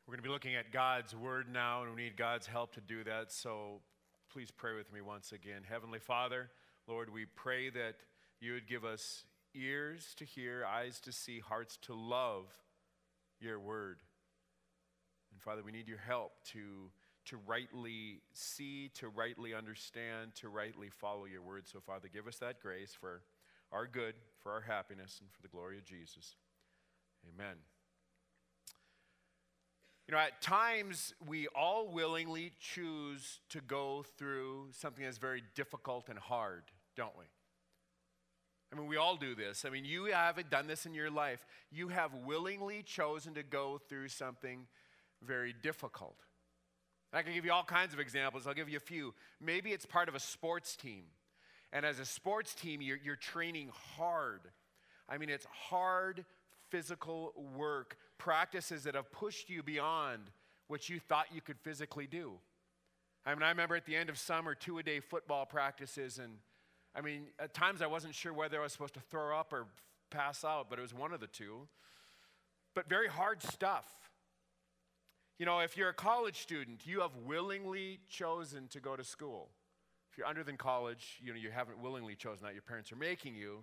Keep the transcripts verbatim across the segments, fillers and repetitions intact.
We're going to be looking at God's Word now, and we need God's help to do that, so please pray with me once again. Heavenly Father, Lord, we pray that you would give us ears to hear, eyes to see, hearts to love your Word. And Father, we need your help to, to rightly see, to rightly understand, to rightly follow your Word. So Father, give us that grace for our good, for our happiness, and for the glory of Jesus. Amen. You know, at times we all willingly choose to go through something that's very difficult and hard, don't we? I mean, we all do this. I mean, you haven't done this in your life. You have willingly chosen to go through something very difficult. I can give you all kinds of examples. I'll give you a few. Maybe it's part of a sports team. And as a sports team, you're, you're training hard. I mean, it's hard physical work, practices that have pushed you beyond what you thought you could physically do. I mean, I remember at the end of summer, two-a-day football practices, and I mean, at times I wasn't sure whether I was supposed to throw up or pass out, but it was one of the two. But very hard stuff. You know, if you're a college student, you have willingly chosen to go to school. If you're under than college, you know, you haven't willingly chosen that. Your parents are making you.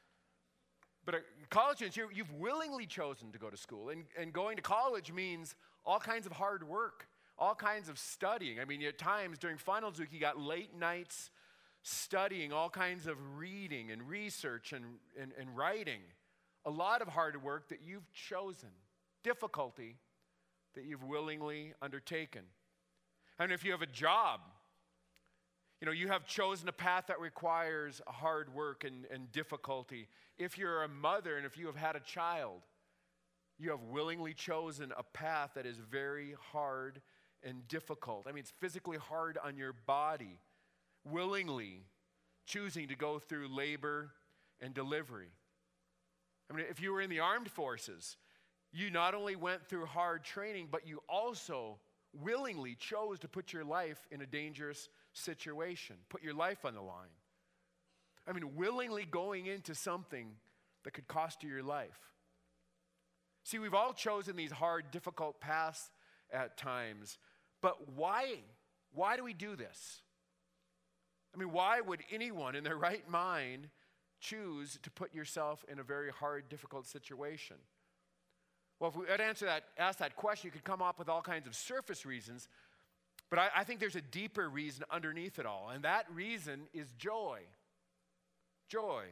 But college students, you you've willingly chosen to go to school. And, and going to college means all kinds of hard work, all kinds of studying. I mean, at times during finals week, you got late nights studying, all kinds of reading and research and, and, and writing. A lot of hard work that you've chosen, difficulty that you've willingly undertaken. And if you have a job, you know, you have chosen a path that requires hard work and, and difficulty. If you're a mother and if you have had a child, you have willingly chosen a path that is very hard and difficult. I mean, it's physically hard on your body, willingly choosing to go through labor and delivery. I mean, if you were in the armed forces, you not only went through hard training, but you also willingly chose to put your life in a dangerous situation, put your life on the line. I mean, willingly going into something that could cost you your life. See, we've all chosen these hard, difficult paths at times, but why? Why do we do this? I mean, why would anyone in their right mind choose to put yourself in a very hard, difficult situation? Well, if we had answer that, ask that question, you could come up with all kinds of surface reasons, but I, I think there's a deeper reason underneath it all, and that reason is joy. Joy.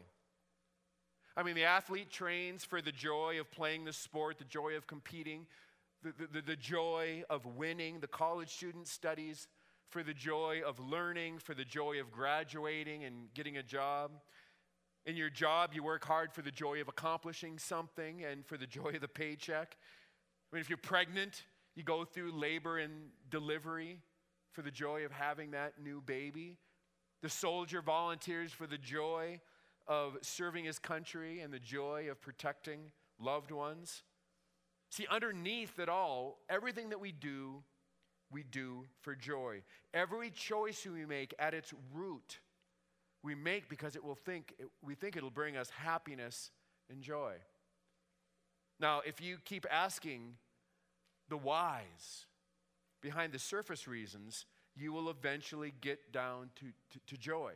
I mean, the athlete trains for the joy of playing the sport, the joy of competing, the, the, the joy of winning. The college student studies for the joy of learning, for the joy of graduating and getting a job. In your job, you work hard for the joy of accomplishing something and for the joy of the paycheck. I mean, if you're pregnant, you go through labor and delivery for the joy of having that new baby. The soldier volunteers for the joy of serving his country and the joy of protecting loved ones. See, underneath it all, everything that we do, we do for joy. Every choice we make at its root, we make because it will think, it, we think it'll bring us happiness and joy. Now, if you keep asking the whys behind the surface reasons, you will eventually get down to, to, to joy.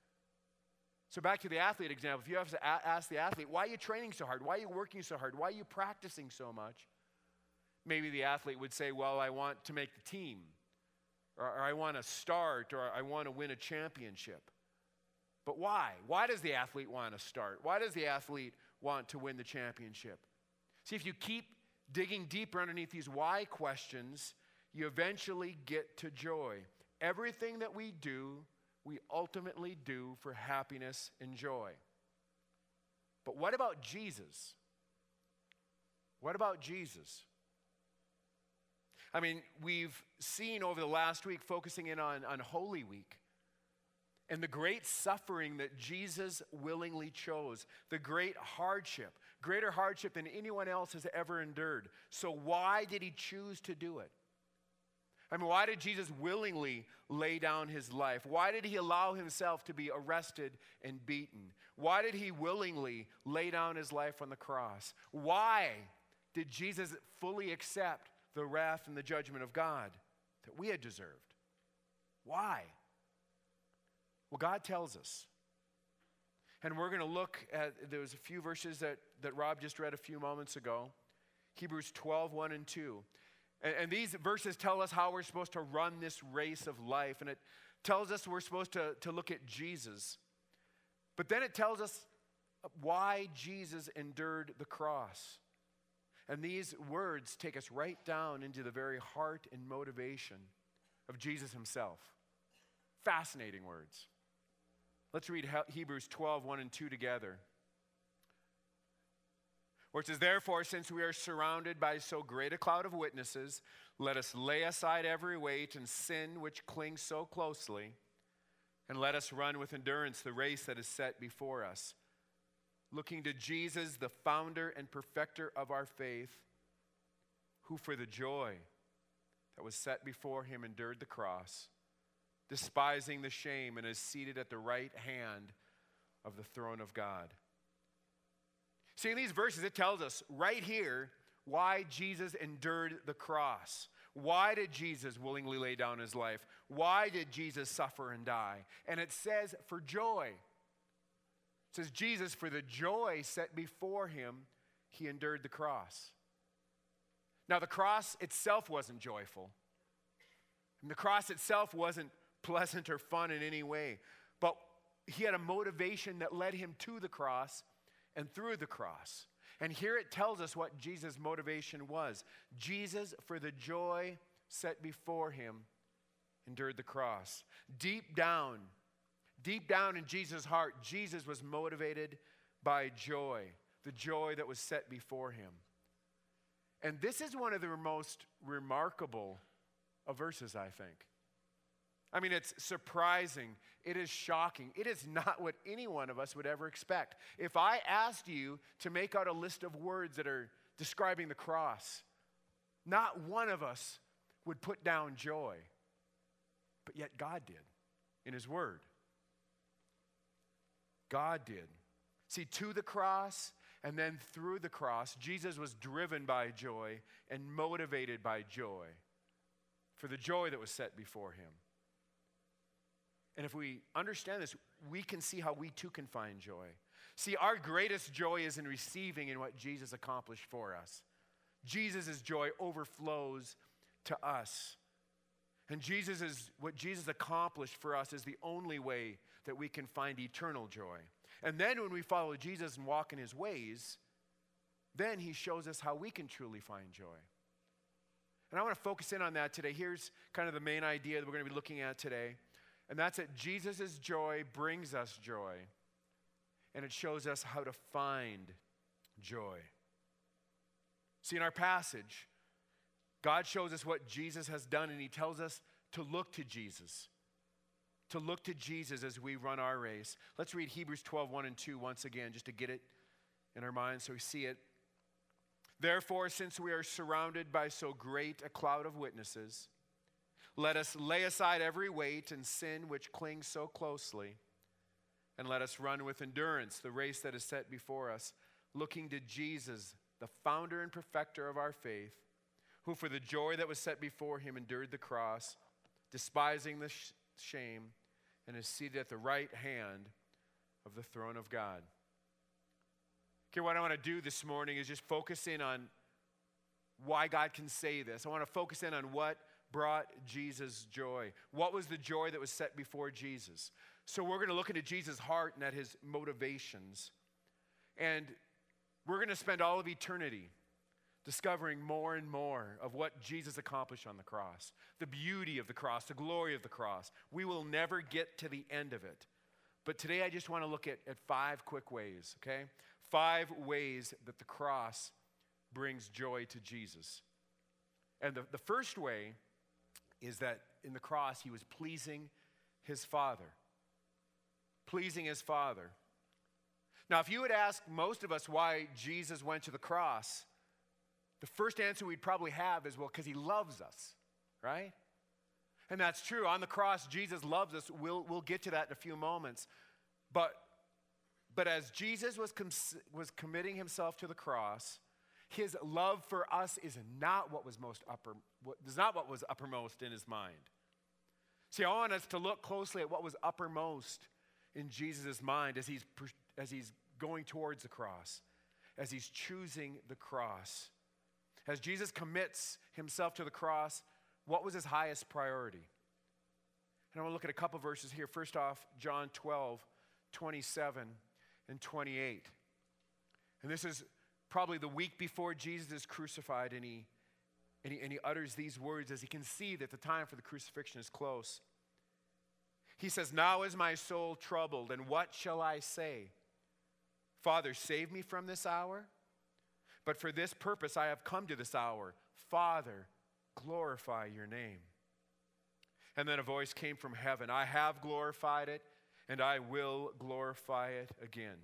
So back to the athlete example, if you have to a- ask the athlete, why are you training so hard? Why are you working so hard? Why are you practicing so much? Maybe the athlete would say, well, I want to make the team, or, or I want to start, or I want to win a championship. But why? Why does the athlete want to start? Why does the athlete want to win the championship? See, if you keep digging deeper underneath these why questions, you eventually get to joy. Everything that we do, we ultimately do for happiness and joy. But what about Jesus? What about Jesus? I mean, we've seen over the last week, focusing in on, on Holy Week, and the great suffering that Jesus willingly chose, the great hardship, greater hardship than anyone else has ever endured. So why did he choose to do it? I mean, why did Jesus willingly lay down his life? Why did he allow himself to be arrested and beaten? Why did he willingly lay down his life on the cross? Why did Jesus fully accept the wrath and the judgment of God that we had deserved. Why? Well, God tells us. And we're going to look at, there was a few verses that, that Rob just read a few moments ago. Hebrews twelve, one and two. And, and these verses tell us how we're supposed to run this race of life. And it tells us we're supposed to, to look at Jesus. But then it tells us why Jesus endured the cross. And these words take us right down into the very heart and motivation of Jesus himself. Fascinating words. Let's read Hebrews twelve, one and two together. Where it says, therefore, since we are surrounded by so great a cloud of witnesses, let us lay aside every weight and sin which clings so closely, and let us run with endurance the race that is set before us, looking to Jesus, the founder and perfecter of our faith, who for the joy that was set before him endured the cross, despising the shame, and is seated at the right hand of the throne of God. See, in these verses, it tells us right here why Jesus endured the cross. Why did Jesus willingly lay down his life? Why did Jesus suffer and die? And it says for joy. It says Jesus, for the joy set before him, he endured the cross. Now, the cross itself wasn't joyful. And the cross itself wasn't pleasant or fun in any way. But he had a motivation that led him to the cross and through the cross. And here it tells us what Jesus' motivation was. Jesus, for the joy set before him, endured the cross. Deep down, deep down in Jesus' heart, Jesus was motivated by joy, the joy that was set before him. And this is one of the most remarkable of verses, I think. I mean, it's surprising. It is shocking. It is not what any one of us would ever expect. If I asked you to make out a list of words that are describing the cross, not one of us would put down joy. But yet God did in his word. God did. See, to the cross and then through the cross, Jesus was driven by joy and motivated by joy for the joy that was set before him. And if we understand this, we can see how we too can find joy. See, our greatest joy is in receiving in what Jesus accomplished for us. Jesus' joy overflows to us. And Jesus is, what Jesus accomplished for us is the only way that we can find eternal joy. And then when we follow Jesus and walk in his ways, then he shows us how we can truly find joy. And I want to focus in on that today. Here's kind of the main idea that we're going to be looking at today. And that's that Jesus' joy brings us joy. And it shows us how to find joy. See, in our passage, God shows us what Jesus has done, and he tells us to look to Jesus. To look to Jesus as we run our race. Let's read Hebrews twelve, one and two once again, just to get it in our minds so we see it. Therefore, since we are surrounded by so great a cloud of witnesses, let us lay aside every weight and sin which clings so closely, and let us run with endurance the race that is set before us, looking to Jesus, the founder and perfecter of our faith, who for the joy that was set before him endured the cross, despising the sh- shame, and is seated at the right hand of the throne of God. Okay, what I want to do this morning is just focus in on why God can say this. I want to focus in on what brought Jesus joy. What was the joy that was set before Jesus? So we're going to look into Jesus' heart and at his motivations. And we're going to spend all of eternity discovering more and more of what Jesus accomplished on the cross. The beauty of the cross, the glory of the cross. We will never get to the end of it. But today I just want to look at, at five quick ways, okay? Five ways that the cross brings joy to Jesus. And the, the first way is that in the cross, he was pleasing his Father. Pleasing his Father. Now, if you would ask most of us why Jesus went to the cross, the first answer we'd probably have is, well, because he loves us, right? And that's true. On the cross, Jesus loves us. We'll, we'll get to that in a few moments. But, but as Jesus was, com- was committing himself to the cross, his love for us is not what was most upper, what, is not what was uppermost in his mind. See, I want us to look closely at what was uppermost in Jesus' mind as he's, as he's going towards the cross, as he's choosing the cross. As Jesus commits himself to the cross, what was his highest priority? And I want to look at a couple verses here. First off, John twelve, twenty-seven and twenty-eight. And this is probably the week before Jesus is crucified, and he, and he, and he utters these words as he can see that the time for the crucifixion is close. He says, "Now is my soul troubled, and what shall I say? Father, save me from this hour? But for this purpose I have come to this hour. Father, glorify your name." And then a voice came from heaven, "I have glorified it, and I will glorify it again."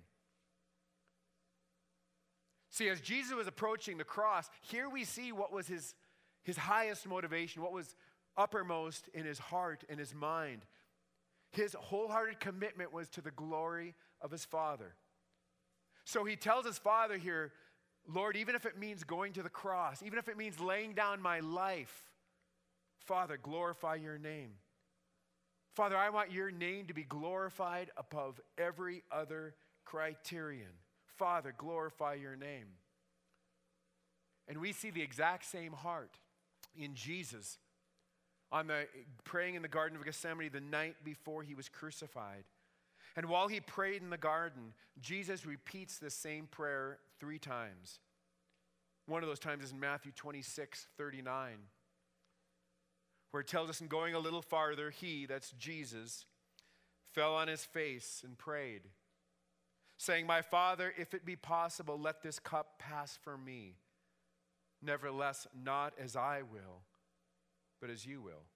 See, as Jesus was approaching the cross, here we see what was his, his highest motivation, what was uppermost in his heart and his mind. His wholehearted commitment was to the glory of his Father. So he tells his Father here, "Lord, even if it means going to the cross, even if it means laying down my life, Father, glorify your name. Father, I want your name to be glorified above every other criterion. Father, glorify your name." And we see the exact same heart in Jesus on the praying in the Garden of Gethsemane the night before he was crucified. And while he prayed in the garden, Jesus repeats the same prayer three times. One of those times is in Matthew twenty-six, thirty-nine, where it tells us, "In going a little farther, he," that's Jesus, "fell on his face and prayed, saying, 'My Father, if it be possible, let this cup pass from me. Nevertheless, not as I will, but as you will.'"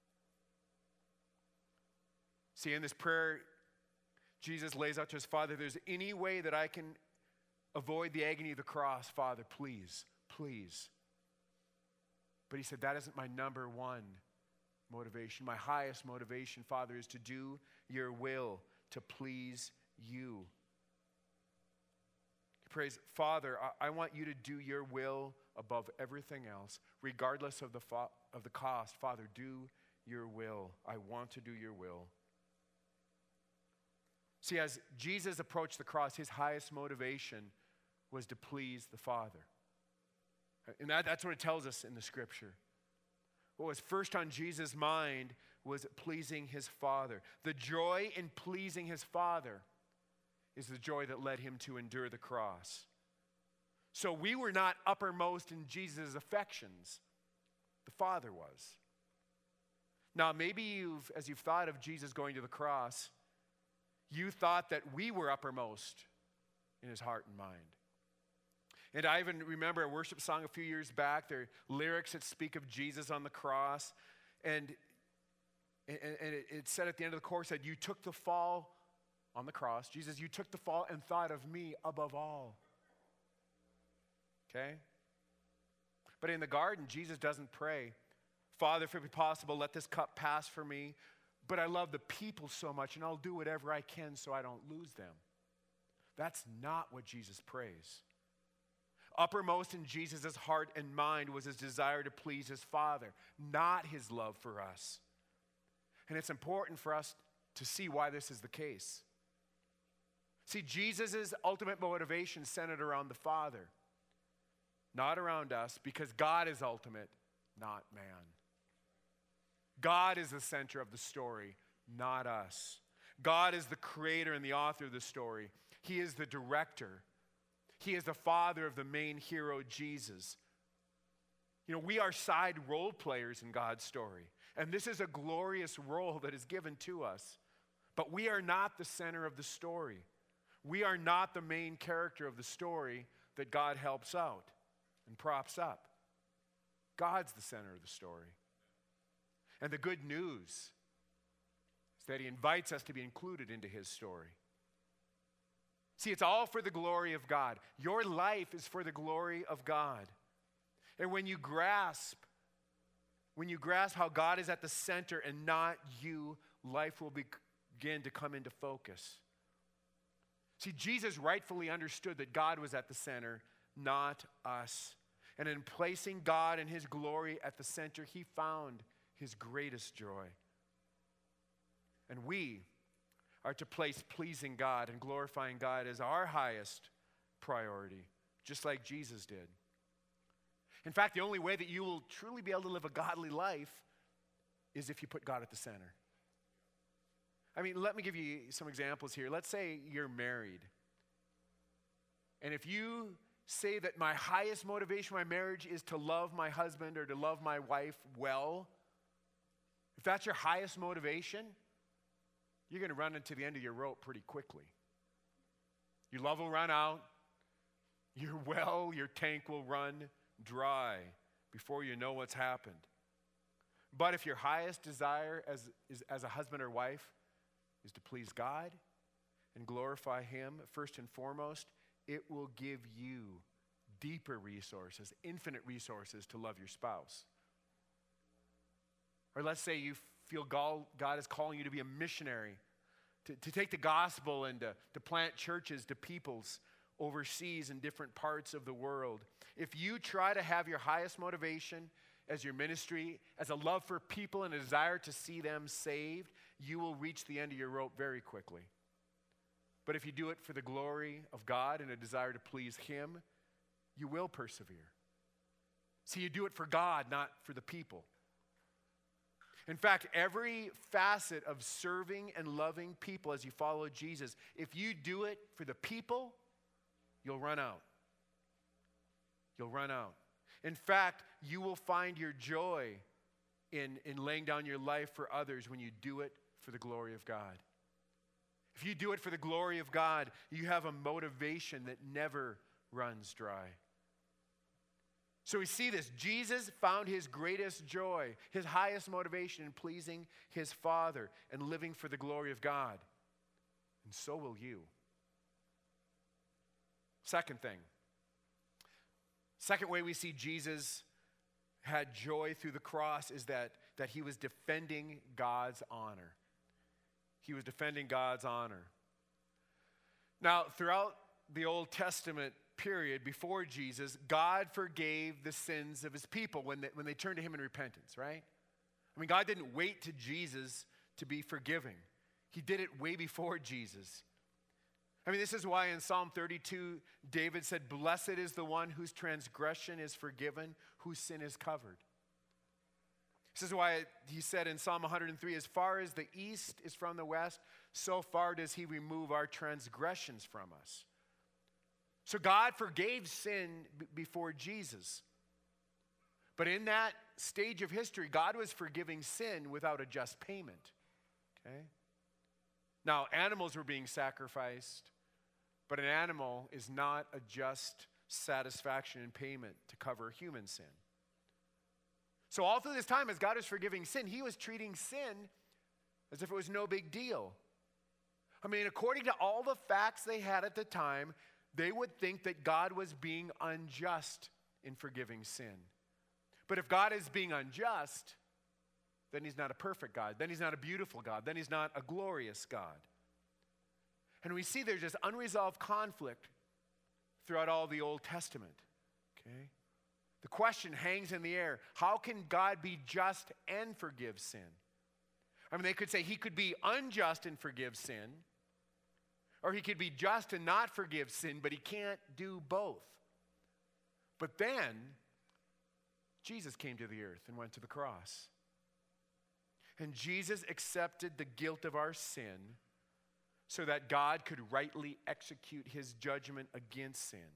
See, in this prayer, Jesus lays out to his Father, "If there's any way that I can avoid the agony of the cross, Father, please, please." But he said, that isn't my number one motivation. My highest motivation, Father, is to do your will, to please you. He prays, "Father, I, I want you to do your will above everything else, regardless of the, fo- of the cost. Father, do your will. I want to do your will." See, as Jesus approached the cross, his highest motivation was to please the Father. And that, that's what it tells us in the Scripture. What was first on Jesus' mind was pleasing his Father. The joy in pleasing his Father is the joy that led him to endure the cross. So we were not uppermost in Jesus' affections. The Father was. Now, maybe you've, as you've thought of Jesus going to the cross, you thought that we were uppermost in his heart and mind. And I even remember a worship song a few years back. There are lyrics that speak of Jesus on the cross. And, and, and it, it said at the end of the chorus that you took the fall on the cross. Jesus, you took the fall and thought of me above all. Okay? But in the garden, Jesus doesn't pray, "Father, if it be possible, let this cup pass for me. But I love the people so much, and I'll do whatever I can so I don't lose them." That's not what Jesus prays. Uppermost in Jesus' heart and mind was his desire to please his Father, not his love for us. And it's important for us to see why this is the case. See, Jesus' ultimate motivation centered around the Father, not around us, because God is ultimate, not man. God is the center of the story, not us. God is the creator and the author of the story. He is the director. He is the father of the main hero, Jesus. You know, we are side role players in God's story. And this is a glorious role that is given to us. But we are not the center of the story. We are not the main character of the story that God helps out and props up. God's the center of the story. And the good news is that he invites us to be included into his story. See, it's all for the glory of God. Your life is for the glory of God. And when you grasp, when you grasp how God is at the center and not you, life will begin to come into focus. See, Jesus rightfully understood that God was at the center, not us. And in placing God and his glory at the center, he found his greatest joy. And we are to place pleasing God and glorifying God as our highest priority, just like Jesus did. In fact, the only way that you will truly be able to live a godly life is if you put God at the center. I mean, let me give you some examples here. Let's say you're married. And if you say that my highest motivation for my marriage is to love my husband or to love my wife well, if that's your highest motivation, you're going to run into the end of your rope pretty quickly. Your love will run out. Your well, your tank will run dry before you know what's happened. But if your highest desire as, is, as a husband or wife is to please God and glorify him first and foremost, it will give you deeper resources, infinite resources to love your spouse. Or let's say you feel God, God is calling you to be a missionary, to, to take the gospel and to, to plant churches to peoples overseas in different parts of the world. If you try to have your highest motivation as your ministry, as a love for people and a desire to see them saved, you will reach the end of your rope very quickly. But if you do it for the glory of God and a desire to please him, you will persevere. See, you do it for God, not for the people. In fact, every facet of serving and loving people as you follow Jesus, if you do it for the people, you'll run out. You'll run out. In fact, you will find your joy in, in laying down your life for others when you do it for the glory of God. If you do it for the glory of God, you have a motivation that never runs dry. So we see this. Jesus found his greatest joy, his highest motivation in pleasing his Father and living for the glory of God. And so will you. Second thing. Second way we see Jesus had joy through the cross is that, that he was defending God's honor. He was defending God's honor. Now, throughout the Old Testament period before Jesus, God forgave the sins of his people when they, when they turned to him in repentance, right? I mean, God didn't wait to Jesus to be forgiving. He did it way before Jesus. I mean, this is why in Psalm thirty-two, David said, "Blessed is the one whose transgression is forgiven, whose sin is covered." This is why he said in Psalm one hundred three, "As far as the east is from the west, so far does he remove our transgressions from us." So God forgave sin b- before Jesus. But in that stage of history, God was forgiving sin without a just payment. Okay? Now, animals were being sacrificed, but an animal is not a just satisfaction and payment to cover human sin. So all through this time, as God was forgiving sin, he was treating sin as if it was no big deal. I mean, according to all the facts they had at the time, they would think that God was being unjust in forgiving sin. But if God is being unjust, then he's not a perfect God. Then he's not a beautiful God. Then he's not a glorious God. And we see there's this unresolved conflict throughout all the Old Testament. Okay? The question hangs in the air. How can God be just and forgive sin? I mean, they could say he could be unjust and forgive sin, or he could be just and not forgive sin, but he can't do both. But then, Jesus came to the earth and went to the cross. And Jesus accepted the guilt of our sin so that God could rightly execute his judgment against sin.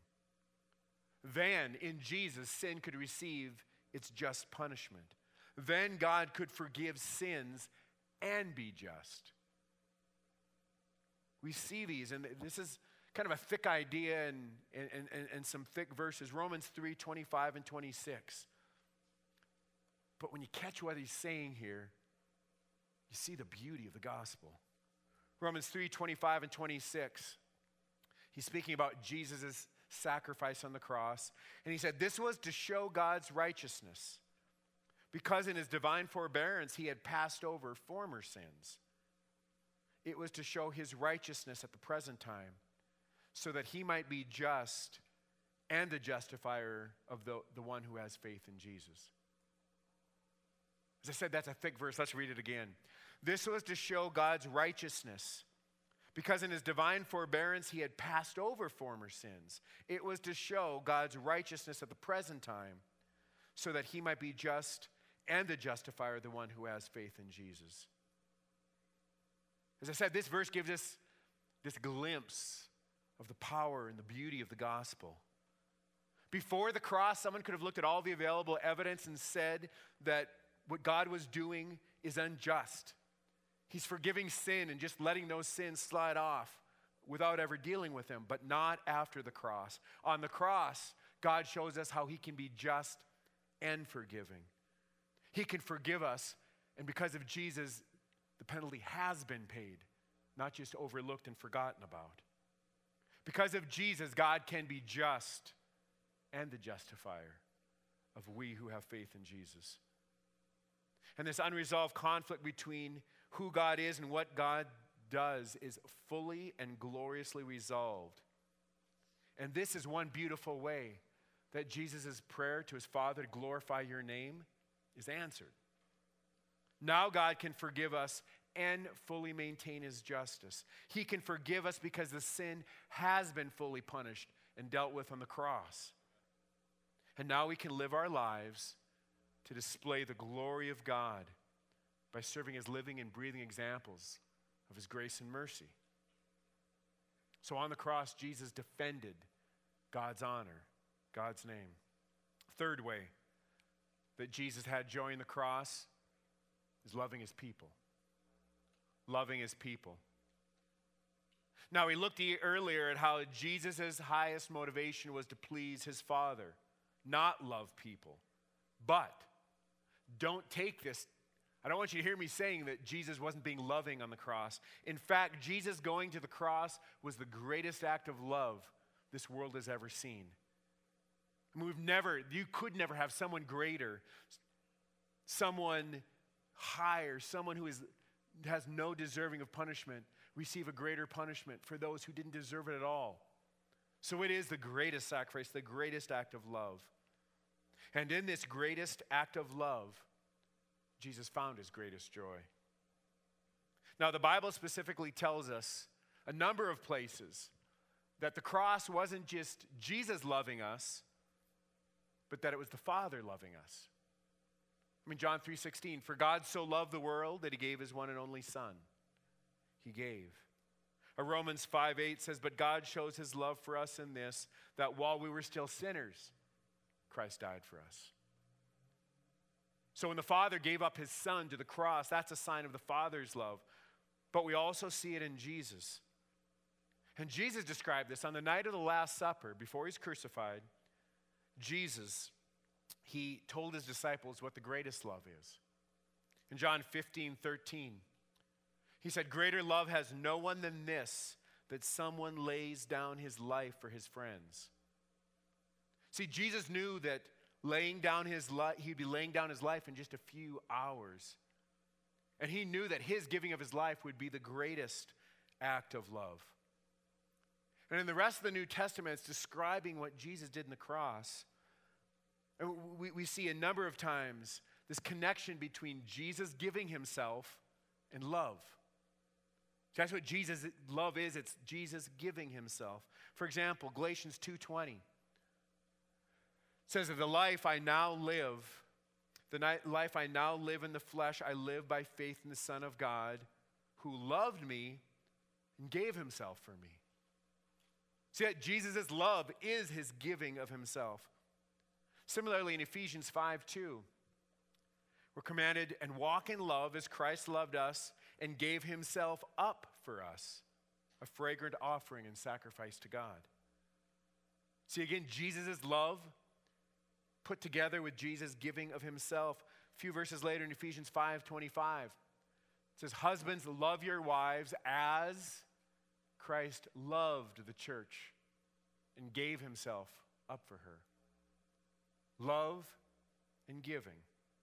Then, in Jesus, sin could receive its just punishment. Then God could forgive sins and be just. We see these, and this is kind of a thick idea and, and, and, and some thick verses. Romans three, twenty-five and twenty-six. But when you catch what he's saying here, you see the beauty of the gospel. Romans three, twenty-five and twenty-six. He's speaking about Jesus' sacrifice on the cross. And he said, this was to show God's righteousness, because in his divine forbearance he had passed over former sins. It was to show his righteousness at the present time, so that he might be just and the justifier of the, the one who has faith in Jesus. As I said, that's a thick verse. Let's read it again. This was to show God's righteousness, because in his divine forbearance he had passed over former sins. It was to show God's righteousness at the present time, so that he might be just and the justifier of the one who has faith in Jesus. As I said, this verse gives us this glimpse of the power and the beauty of the gospel. Before the cross, someone could have looked at all the available evidence and said that what God was doing is unjust. He's forgiving sin and just letting those sins slide off without ever dealing with them, but not after the cross. On the cross, God shows us how he can be just and forgiving. He can forgive us, and because of Jesus, the penalty has been paid, not just overlooked and forgotten about. Because of Jesus, God can be just and the justifier of we who have faith in Jesus. And this unresolved conflict between who God is and what God does is fully and gloriously resolved. And this is one beautiful way that Jesus' prayer to his Father to glorify your name is answered. Now God can forgive us and fully maintain his justice. He can forgive us because the sin has been fully punished and dealt with on the cross. And now we can live our lives to display the glory of God by serving as living and breathing examples of his grace and mercy. So on the cross, Jesus defended God's honor, God's name. Third way that Jesus had joy in the cross is loving his people. Loving his people. Now, we looked earlier at how Jesus' highest motivation was to please his Father, not love people. But don't take this. I don't want you to hear me saying that Jesus wasn't being loving on the cross. In fact, Jesus going to the cross was the greatest act of love this world has ever seen. I mean, we've never, you could never have someone greater, someone higher, someone who is, has no deserving of punishment, receive a greater punishment for those who didn't deserve it at all. So it is the greatest sacrifice, the greatest act of love. And in this greatest act of love, Jesus found his greatest joy. Now, the Bible specifically tells us a number of places that the cross wasn't just Jesus loving us, but that it was the Father loving us. I mean, John three sixteen, for God so loved the world that he gave his one and only Son. He gave. Or Romans five eight says, but God shows his love for us in this, that while we were still sinners, Christ died for us. So when the Father gave up his Son to the cross, that's a sign of the Father's love. But we also see it in Jesus. And Jesus described this on the night of the Last Supper, before he's crucified. Jesus, he told his disciples what the greatest love is. In John fifteen thirteen, he said, greater love has no one than this, that someone lays down his life for his friends. See, Jesus knew that laying down his life, he'd be laying down his life in just a few hours. And he knew that his giving of his life would be the greatest act of love. And in the rest of the New Testament, it's describing what Jesus did in the cross. And we, we see a number of times this connection between Jesus giving himself and love. That's what Jesus' love is. It's Jesus giving himself. For example, Galatians two twenty says that the life I now live, the life I now live in the flesh, I live by faith in the Son of God, who loved me and gave himself for me. See that Jesus' love is his giving of himself. Similarly, in Ephesians five two, we're commanded, and walk in love as Christ loved us and gave himself up for us, a fragrant offering and sacrifice to God. See again, Jesus' love put together with Jesus' giving of himself. A few verses later in Ephesians five twenty-five, it says, husbands, love your wives as Christ loved the church and gave himself up for her. Love and giving.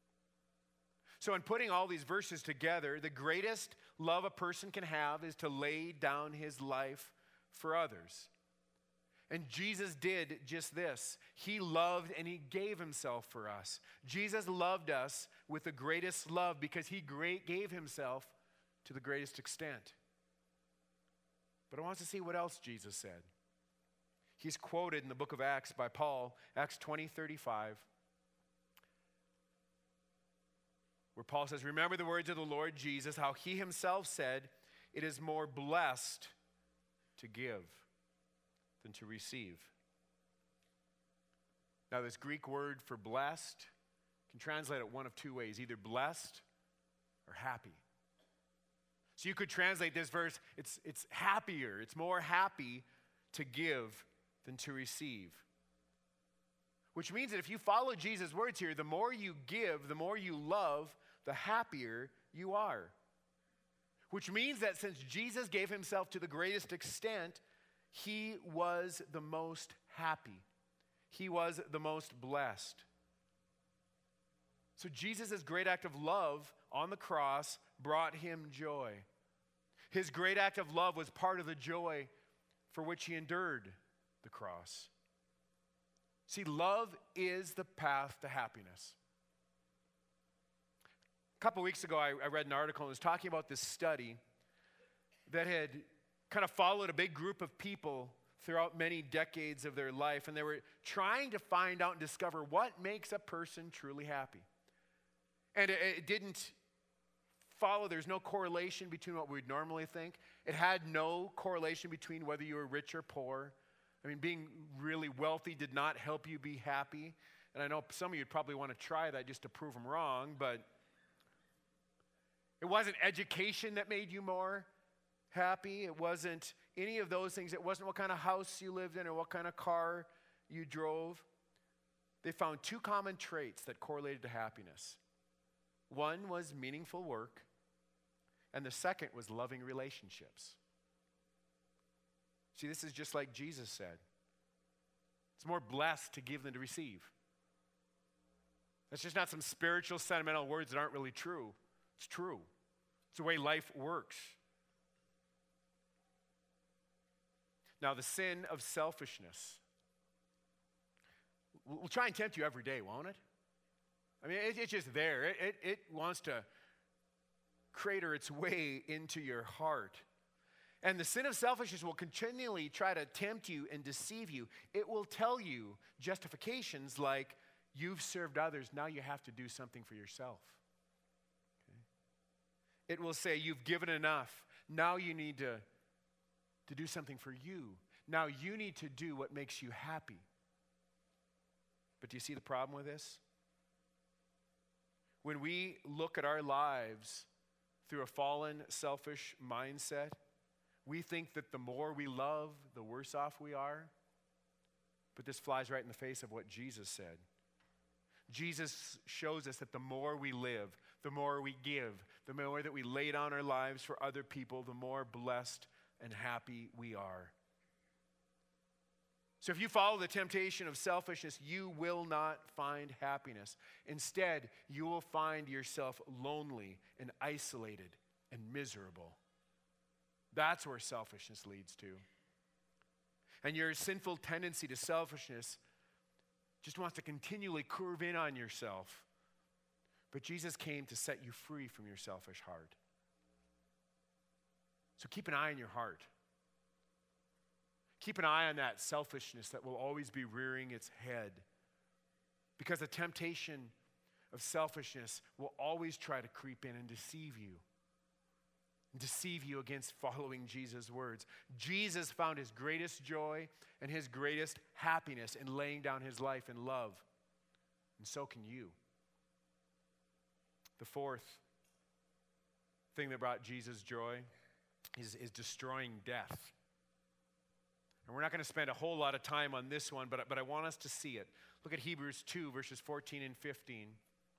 So in putting all these verses together, the greatest love a person can have is to lay down his life for others. And Jesus did just this. He loved and he gave himself for us. Jesus loved us with the greatest love because he great gave himself to the greatest extent. But I want us to see what else Jesus said. He's quoted in the book of Acts by Paul, Acts twenty thirty-five, where Paul says, remember the words of the Lord Jesus, how he himself said, it is more blessed to give than to receive. Now, this Greek word for blessed can translate it one of two ways, either blessed or happy. So you could translate this verse, it's, it's happier, it's more happy to give than to receive. Which means that if you follow Jesus' words here, the more you give, the more you love, the happier you are. Which means that since Jesus gave himself to the greatest extent, he was the most happy. He was the most blessed. So Jesus' great act of love on the cross brought him joy. His great act of love was part of the joy for which he endured the cross. See, love is the path to happiness. A couple weeks ago, I, I read an article and it was talking about this study that had kind of followed a big group of people throughout many decades of their life, and they were trying to find out and discover what makes a person truly happy. And it, it didn't follow, there's no correlation between what we'd normally think. It had no correlation between whether you were rich or poor. I mean, being really wealthy did not help you be happy. And I know some of you would probably want to try that just to prove them wrong, but it wasn't education that made you more happy. It wasn't any of those things. It wasn't what kind of house you lived in or what kind of car you drove. They found two common traits that correlated to happiness. One was meaningful work, and the second was loving relationships. See, this is just like Jesus said. It's more blessed to give than to receive. That's just not some spiritual, sentimental words that aren't really true. It's true. It's the way life works. Now, the sin of selfishness will try and tempt you every day, won't it? I mean, it, it's just there. It, it, it wants to crater its way into your heart. And the sin of selfishness will continually try to tempt you and deceive you. It will tell you justifications like, you've served others, now you have to do something for yourself. Okay? It will say, you've given enough, now you need to, to do something for you. Now you need to do what makes you happy. But do you see the problem with this? When we look at our lives through a fallen, selfish mindset, we think that the more we love, the worse off we are. But this flies right in the face of what Jesus said. Jesus shows us that the more we live, the more we give, the more that we lay down our lives for other people, the more blessed and happy we are. So if you follow the temptation of selfishness, you will not find happiness. Instead, you will find yourself lonely and isolated and miserable. That's where selfishness leads to. And your sinful tendency to selfishness just wants to continually curve in on yourself. But Jesus came to set you free from your selfish heart. So keep an eye on your heart. Keep an eye on that selfishness that will always be rearing its head. Because the temptation of selfishness will always try to creep in and deceive you. And deceive you against following Jesus' words. Jesus found his greatest joy and his greatest happiness in laying down his life in love. And so can you. The fourth thing that brought Jesus joy is, is destroying death. And we're not going to spend a whole lot of time on this one, but, but I want us to see it. Look at Hebrews two, verses fourteen and fifteen.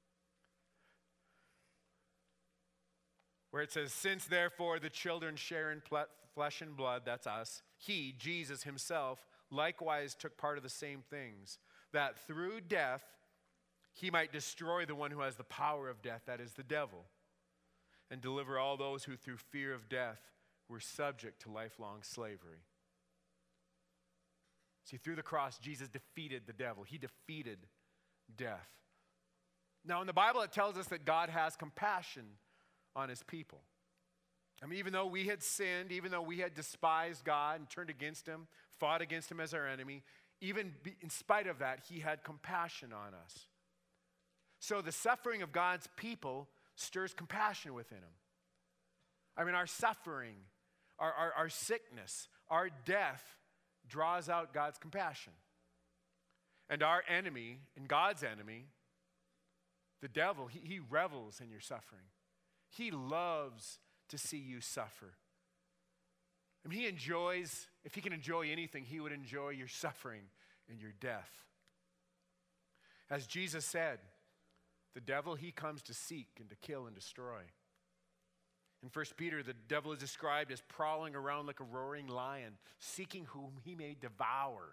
Where it says, since therefore the children share in ple- flesh and blood, that's us, he, Jesus himself, likewise took part of the same things, that through death he might destroy the one who has the power of death, that is the devil, and deliver all those who through fear of death were subject to lifelong slavery. See, through the cross, Jesus defeated the devil. He defeated death. Now, in the Bible, it tells us that God has compassion on his people. I mean, even though we had sinned, even though we had despised God and turned against him, fought against him as our enemy, even be, in spite of that, he had compassion on us. So the suffering of God's people stirs compassion within him. I mean, our suffering, our, our, our sickness, our death draws out God's compassion. And our enemy, and God's enemy, the devil, he, he revels in your suffering. He loves to see you suffer. I mean, he enjoys, if he can enjoy anything, he would enjoy your suffering and your death. As Jesus said, the devil, he comes to seek and to kill and destroy. In First Peter, the devil is described as prowling around like a roaring lion, seeking whom he may devour.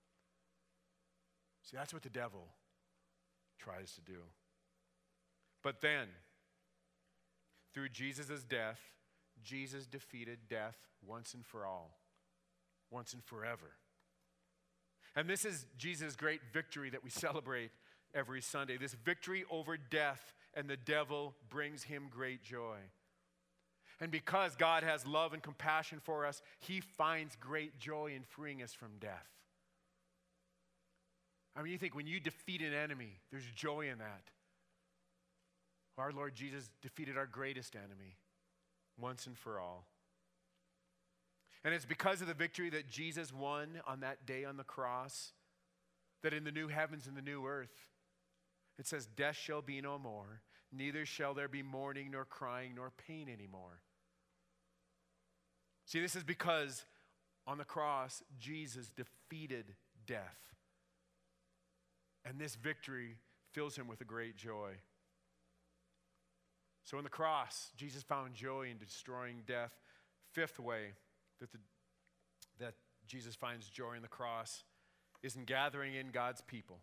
See, that's what the devil tries to do. But then, through Jesus' death, Jesus defeated death once and for all, once and forever. And this is Jesus' great victory that we celebrate every Sunday. This victory over death and the devil brings him great joy. And because God has love and compassion for us, he finds great joy in freeing us from death. I mean, you think when you defeat an enemy, there's joy in that. Our Lord Jesus defeated our greatest enemy once and for all. And it's because of the victory that Jesus won on that day on the cross that in the new heavens and the new earth, it says, death shall be no more, neither shall there be mourning nor crying nor pain anymore. See, this is because on the cross, Jesus defeated death. And this victory fills him with a great joy. So on the cross, Jesus found joy in destroying death. Fifth way that, the, that Jesus finds joy in the cross is in gathering in God's people.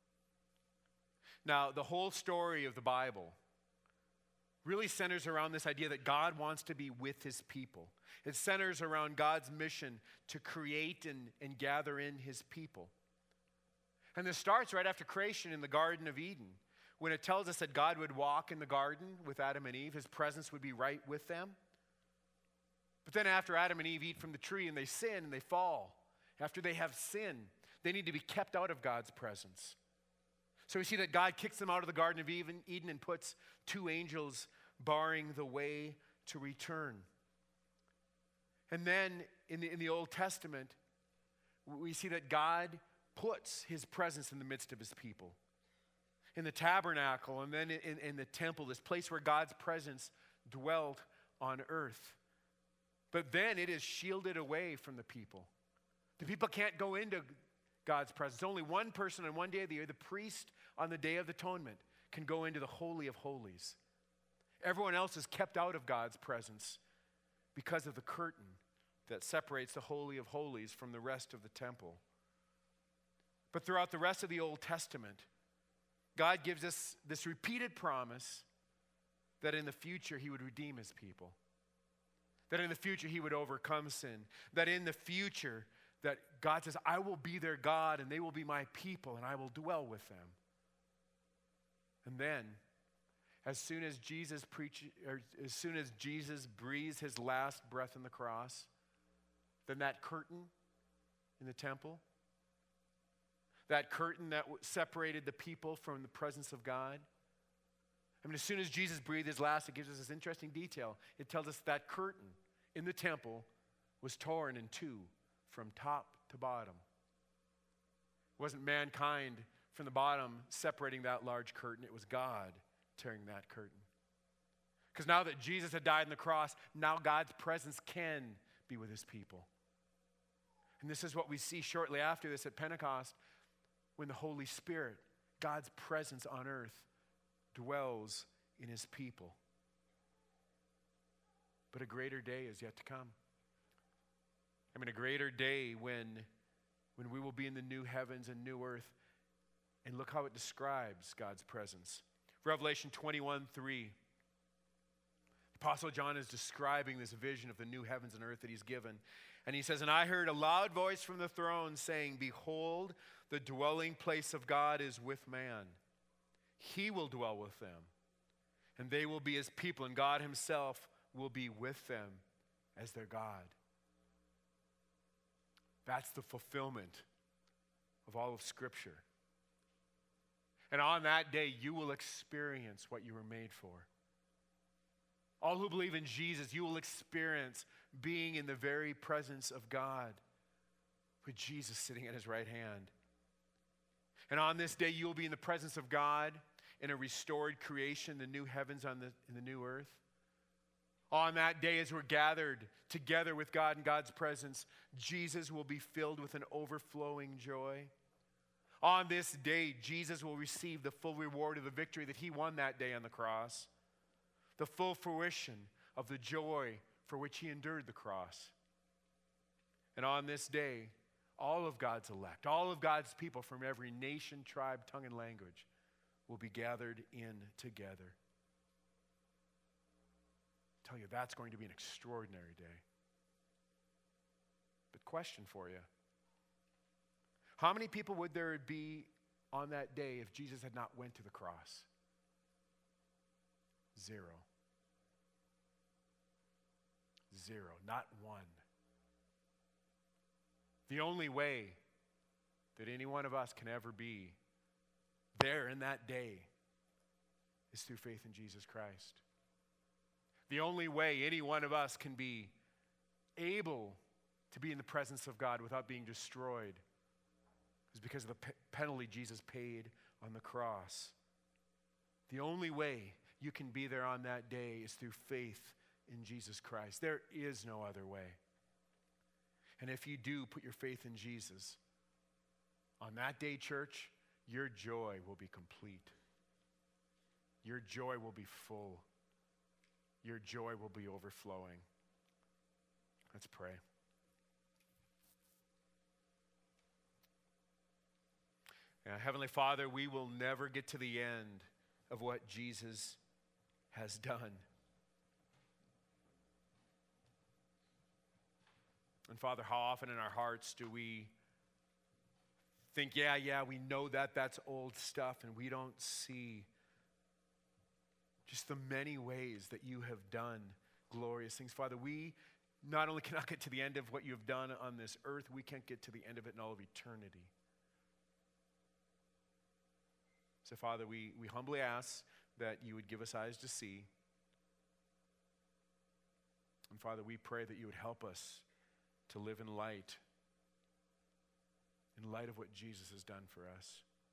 Now, the whole story of the Bible really centers around this idea that God wants to be with his people. It centers around God's mission to create and, and gather in his people. And this starts right after creation in the Garden of Eden, when it tells us that God would walk in the garden with Adam and Eve. His presence would be right with them. But then after Adam and Eve eat from the tree and they sin and they fall, after they have sinned, they need to be kept out of God's presence. So we see that God kicks them out of the Garden of Eden and puts two angels barring the way to return. And then in the, in the Old Testament, we see that God puts his presence in the midst of his people. In the tabernacle and then in, in the temple, this place where God's presence dwelt on earth. But then it is shielded away from the people. The people can't go into God's presence. Only one person on one day of the year, the priest on the Day of Atonement, can go into the Holy of Holies. Everyone else is kept out of God's presence because of the curtain that separates the Holy of Holies from the rest of the temple. But throughout the rest of the Old Testament, God gives us this repeated promise that in the future he would redeem his people. That in the future he would overcome sin. That in the future that God says, I will be their God and they will be my people and I will dwell with them. And then, as soon as Jesus preach, or as soon as Jesus breathes his last breath on the cross, then that curtain in the temple, that curtain that separated the people from the presence of God. I mean, as soon as Jesus breathed his last, it gives us this interesting detail. It tells us that curtain in the temple was torn in two from top to bottom. It wasn't mankind from the bottom separating that large curtain. It was God tearing that curtain. Because now that Jesus had died on the cross, now God's presence can be with his people. And this is what we see shortly after this at Pentecost, when the Holy Spirit, God's presence on earth, dwells in his people. But a greater day is yet to come. I mean, a greater day when, when we will be in the new heavens and new earth. And look how it describes God's presence. Revelation twenty-one three. Apostle John is describing this vision of the new heavens and earth that he's given. And he says, "And I heard a loud voice from the throne saying, 'Behold, the dwelling place of God is with man. He will dwell with them, and they will be his people, and God himself will be with them as their God.'" That's the fulfillment of all of Scripture. And on that day, you will experience what you were made for. All who believe in Jesus, you will experience being in the very presence of God with Jesus sitting at his right hand. And on this day, you will be in the presence of God in a restored creation, the new heavens on the, in the new earth. On that day, as we're gathered together with God in God's presence, Jesus will be filled with an overflowing joy. On this day, Jesus will receive the full reward of the victory that he won that day on the cross, the full fruition of the joy for which he endured the cross. And on this day, all of God's elect, all of God's people from every nation, tribe, tongue, and language will be gathered in together. I tell you, that's going to be an extraordinary day. But question for you. How many people would there be on that day if Jesus had not went to the cross? Zero. Zero. Not one. The only way that any one of us can ever be there in that day is through faith in Jesus Christ. The only way any one of us can be able to be in the presence of God without being destroyed is because of the pe- penalty Jesus paid on the cross. The only way you can be there on that day is through faith in Jesus Christ. There is no other way. And if you do put your faith in Jesus, on that day, church, your joy will be complete. Your joy will be full. Your joy will be overflowing. Let's pray. Now, Heavenly Father, we will never get to the end of what Jesus has done. And Father, how often in our hearts do we think, yeah, yeah, we know that that's old stuff, and we don't see just the many ways that you have done glorious things. Father, we not only cannot get to the end of what you have done on this earth, we can't get to the end of it in all of eternity. So, Father, we, we humbly ask that you would give us eyes to see. And, Father, we pray that you would help us to live in light, in light of what Jesus has done for us.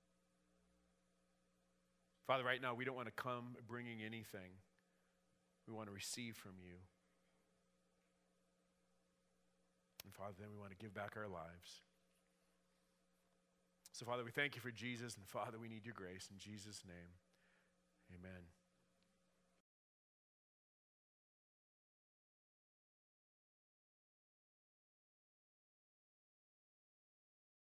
Father, right now, we don't want to come bringing anything. We want to receive from you. And, Father, then we want to give back our lives. So, Father, we thank you for Jesus, and, Father, we need your grace. In Jesus' name, amen.